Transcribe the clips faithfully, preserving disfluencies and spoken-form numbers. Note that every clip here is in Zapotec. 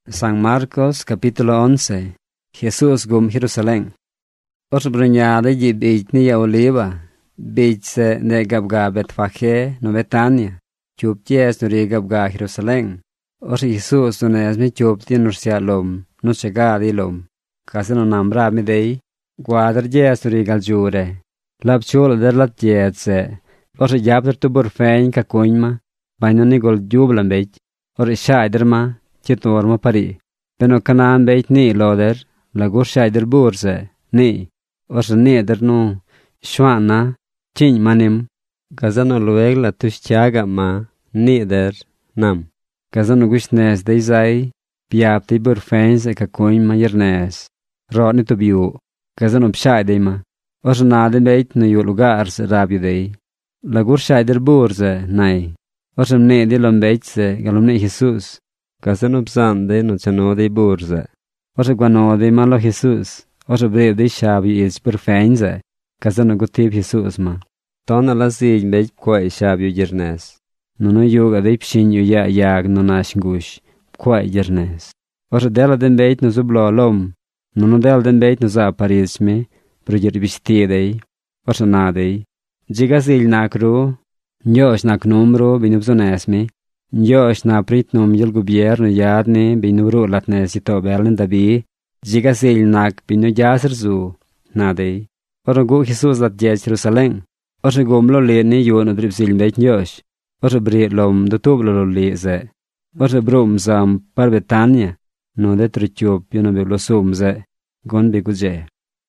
San Marcos capítulo once. Jesús gum Jerusalén. Os bruñada y bitnia oliva. Bitse ne gabga Betfage no Betania. Chupties no gabga Jerusalén. Os Jesús unes mi chupti nursia lom. No chegadi lom. Casano nambra mi dei. Guadar jes no galjure. Lab chul der lat jetse. Os jabder tu burfein ka kuñma. Baino ni gol jublan beit. Or shaiderma. Chitorma pari. Beno kanan beit ni loder. Lagur shaider burse. Ni. Os neder no. Shwana. Chin manim. Gazano lueg la tushchaga ma. Neder. Nam. Gazano gushnes deizai. Piapti burfeins e kakoin ma yernes. Rodni to biu. Gazano pshaidei ma. Os nade beit no yu lugars rabio dei. Lagur shaider burse. Nai. Os nedi lom beitse. Galomne Jesus. Gazano psande no chanode burse. Os guanode ma lo Jesus. Os brev de shabi is burfeinse. Gazano gutib Jesus ma. Tona la sig beit kwai shabi yernes. Nono yoga de pshin yu ya yag no nashingush. Kwai yernes. Os dela den beit no zublo lom. Nono del den beit no za parisme. Pro yer bistidei. Os nadei. Jigas il nakru. Njosh nak numro binubzonesme. Njosh na pritnum yel gubierno yadne binuro latne sito berlin dabi. Jigas il nak binu jaser zu. Nadei. Oro go Jesus lat jes Jerusalén. Oro gomlo leni yon udrib zilmbeit njosh. Oro bri lom do tublo lo leze. Oro brum zam par Betania. No de trichop yono beblo sumze. Gon beguje.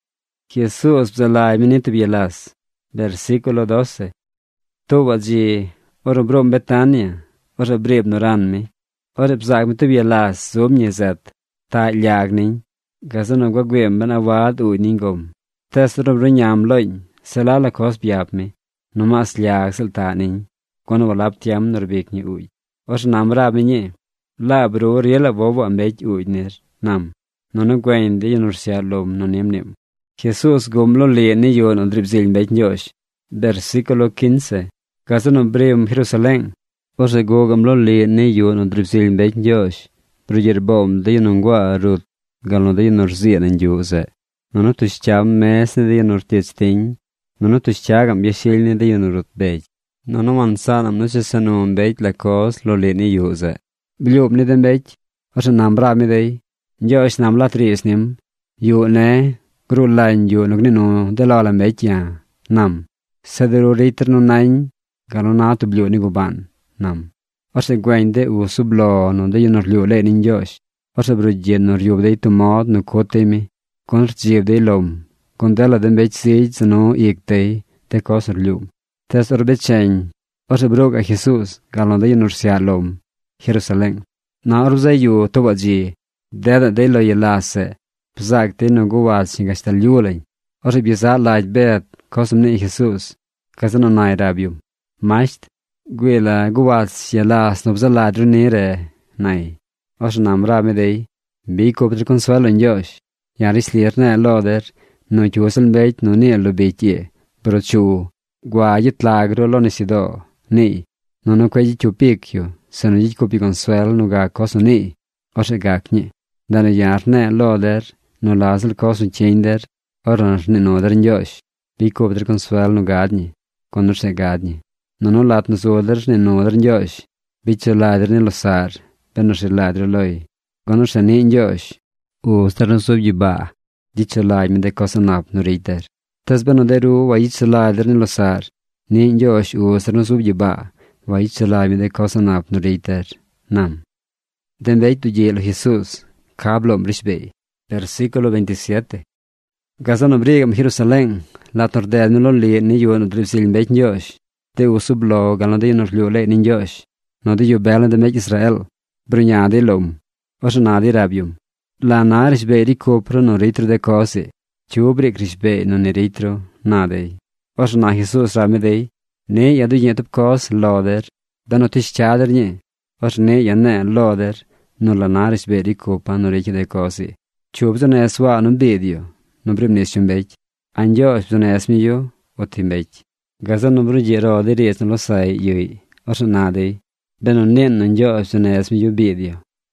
Jesus bzalai minit bielas. Versículo doce. Toba ji. Oro brum Betania. Oro breb no ranmi. Oro bzag mit bielas zom nyezet. Ta ljagning. Gazano gwagwem ben awad ui ningom. Tes oro brunyam loin. Selala kos biapme. No mas ljag seltaning. Kono walap tiam norbekni ui. Oro nam rabi nye. La bro riela bobo ambej ui ner. Nam. Nono gwende yonursia lom no nem nem. Jesus gomlo leni yon ondrib zilmbeit njosh. Versículo quince. Gazano breum Jerusalén. Ose gogomlo leni yon ondrib zilmbeit njosh. Projer bom de yonungwa rut. Galno de yonurzien en juse. Nono tushcham mesne de yonurtietsting. Nono tushchagam yeshilni de yonurut bej. Nono mansanam no chesanum bej la kos lo leni juse. Bljubni den bej. Ose nambrami dei. Njosh nam latrisnim. Yu ne. Grullain yu nugnino de lolam bej ya. Nam. Sedero riter no nain. Galonatu blu ni guban. Nam. Ose gwende u sublo no de yonur liu le ninjosh. Ose brugjen nor yub de tomad no kotemi. Kon rjiv de lom. Kon dela den bej sij zano iktei. Te kosor liu. Tes or bechen. Ose brug a Jesus. Galon de yonur sia lom. Jerusalén. Na orze yu toba ji. Deda de lo yelase. Pzak te no guwad shingastal yulay. Ose biza laaj bet. Kosum ne Jesus. Kazano nai rabium. Masht. Gwela guwad yelas no bza ladru nere. Nai. Ose nam rabi dei. Bi kopter consuelo njosh. Yaris lirne loder. No chusel beit no ne lo beitye. Pero chu. Gwa yit lagro lo nesido. Ni. No no kweji chupikyo. Sano yit kopi consuelo no ga koso ni. Ose gaknye. Dano yarne loder. No lazel koso chinder. Oran ne noder njosh. Bi kopter consuelo no gadnye. Konor se gadnye. No no lat no zoder ne noder njosh. Bicho lader ne losar. Benor se ladre loi. Konor se ni njosh. U staran sub yiba. Dicho laaj me de koso nap no reiter. Tas beno deru wa yicho lader ne losar. Ni njosh u staran sub yiba. Wa yicho laaj me de koso nap no reiter. Nam. Den beit tu jelo Jesus. Kablo mrishbei. Versículo veintisiete. Gazano brigam Jerusalén. La tordel no lo li ni yu no dripsil beit njosh. Te u sublo galno de yonor liu le ninjosh. No de yu belen de mek Israel. Brunyade lom. Oso nadi rabium. La na rishbei di kopro no ritro de kose. Chubrik rishbei no ne ritro. Nadei. Oso na Jesus ramedei. Ne yadu yetup kos loder. Dano tish chader nye. Oso ne yanne loder. No la na rishbei di kopa no ritro de kose. Chubzo ne eswa no bedio. No brimnishum beit. Anjosh no esmiyo. Otim beit. Gazan no brujero de ries no lo sai yui. Oso nadei. Beno nen anjosh no esmiyo bedio.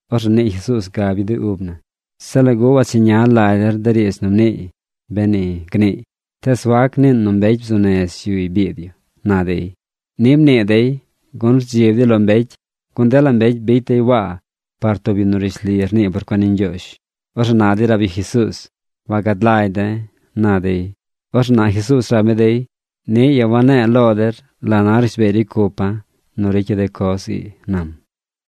Orsa ni Jesus gabi de ubna. Sala go wa sinyal laider daris nam ni. Beni gni. Tes wak nin num bej zunes yui bidio. Na de. Nim ne de. Gon jievdi lombej. Gondelan bej beite wa. Parto binuris lir ni burkwanin josh. Orsa na de rabi Jesus. Wagad laide. Na de. Orsa na Jesus rabi de. Ne yawane loder. Lanaris beri kopa. Norike de kosi nam.